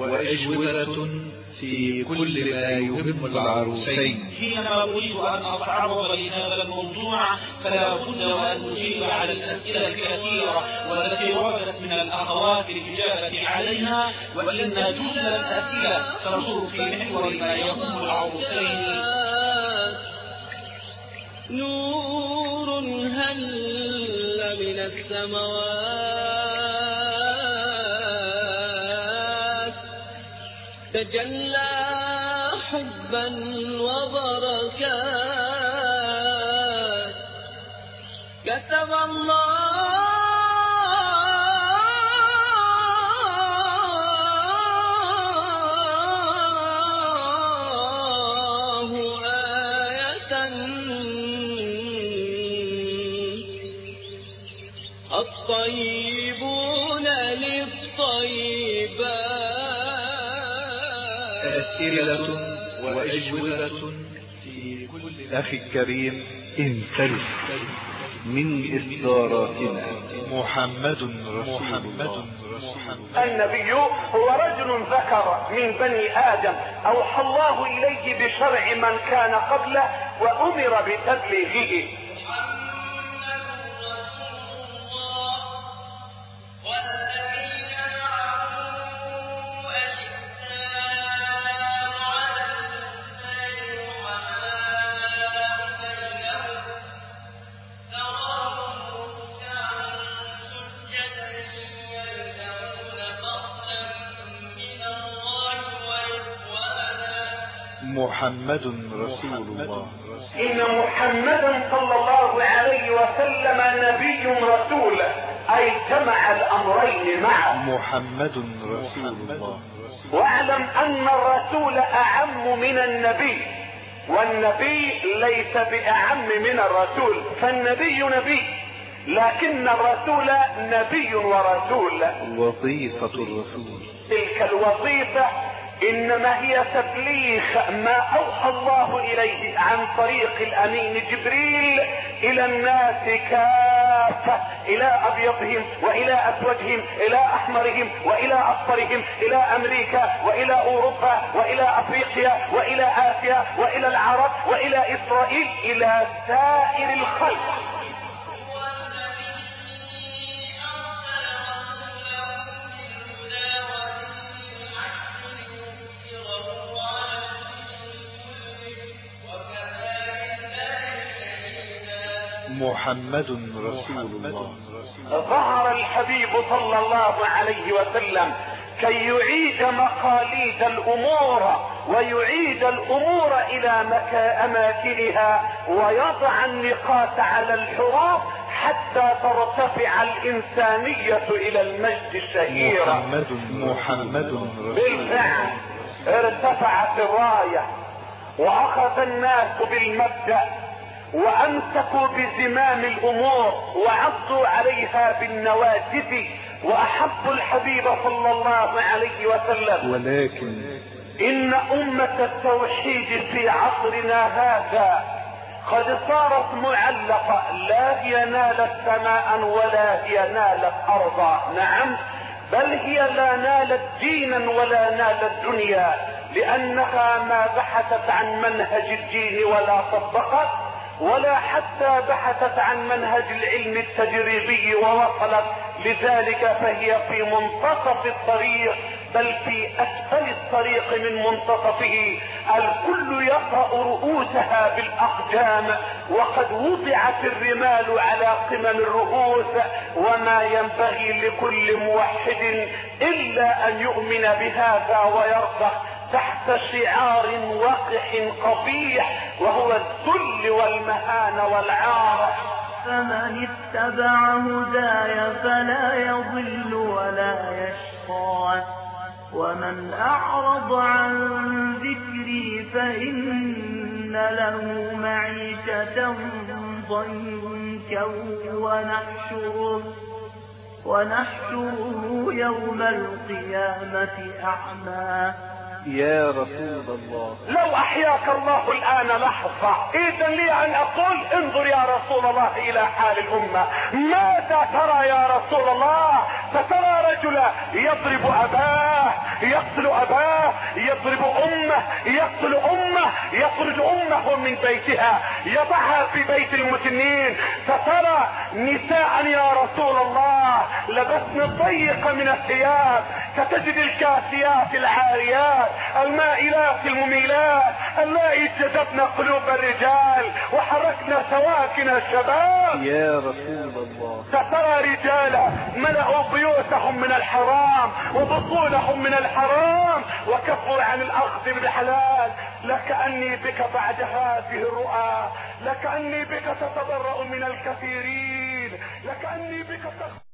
وأجوبة في كل ما يهم العروسين. حينما أريد أن أتعرض لهذا الموضوع فلا بد وأن أجيب على الأسئلة الكثيرة والتي وردت من الأخوات الإجابة عليها، وإن جمل الأسئلة تدور في محور ما يهم العروسين. نور هل من السماوات تجلى حبا وبركات كتب الله آية الطيبون للطيبات. أسئلة وأجوبة في كل. أخي الكريم، انتبه من إصداراتنا. محمد رسول الله. النبي هو رجل ذكر من بني آدم أوحى الله إليه بشرع من كان قبله وأمر بتبليغه. محمد رسول الله. إن محمدا صلى الله عليه وسلم نبي رسول، أي جمع الأمرين معا. محمد رسول الله. واعلم أن الرسول أعم من النبي، والنبي ليس بأعم من الرسول، فالنبي نبي لكن الرسول نبي ورسول. وظيفة الرسول. تلك الوظيفة إنما هي تبليغ ما أوحى الله إليه عن طريق الأمين جبريل إلى الناس كافة، إلى أبيضهم وإلى أسودهم، إلى أحمرهم وإلى أصفرهم، إلى أمريكا وإلى أوروبا وإلى أفريقيا وإلى آسيا وإلى العرب وإلى إسرائيل، إلى سائر الخلق. محمد رسول الله. ظهر الحبيب صلى الله عليه وسلم كي يعيد مقاليد الامور ويعيد الامور الى مكا اماكنها ويضع النقاط على الحروف حتى ترتفع الانسانية الى المجد الشهير. محمد محمد رسول بالفعل ارتفعت الراية واخذ الناس بالمبدأ وامسكوا بزمام الامور وعضوا عليها بالنواجذ واحبوا الحبيب صلى الله عليه وسلم. ولكن ان امة التوحيد في عصرنا هذا قد صارت معلقة، لا هي نالت سماء ولا هي نالت ارضا، نعم بل هي لا نالت دينا ولا نالت دنيا، لانها ما بحثت عن منهج الدين ولا طبقت، ولا حتى بحثت عن منهج العلم التجريبي ووصلت، لذلك فهي في منتصف الطريق بل في اسفل الطريق من منتصفه. الكل يقرأ رؤوسها بالاقدام وقد وضعت الرمال على قمم الرؤوس، وما ينبغي لكل موحد الا ان يؤمن بهذا ويرضخ تحت شعار وقح قبيح وهو الذل والمهان والعار. فمن اتبع هداي فلا يضل ولا يشقى، ومن اعرض عن ذكري فان له معيشة ضنكا ونحشره ونحشره يوم القيامة اعمى. يا رسول الله، لو احياك الله الان لحظة اذا لي ان اقول انظر يا رسول الله الى حال الامة. ماذا ترى يا رسول الله؟ فترى رجلا يضرب اباه، يقتل اباه، يضرب امه، يقتل امه، يخرج امه من بيتها يضعها في بيت المسنين. فترى نساء يا رسول الله لبسن الضيق من الثياب، فتجد الكاسيات العاريات المائلات المميلات اللائي جذبن قلوب الرجال وحركنا سواكن الشباب. يا رسول الله، سترى رجالا ملأوا بيوتهم من الحرام وبطونهم من الحرام وكفوا عن الاخذ بالحلال. لكأني بك بعد هذه الرؤى، لكأني بك تتبرأ من الكثيرين، لكأني بك تخ...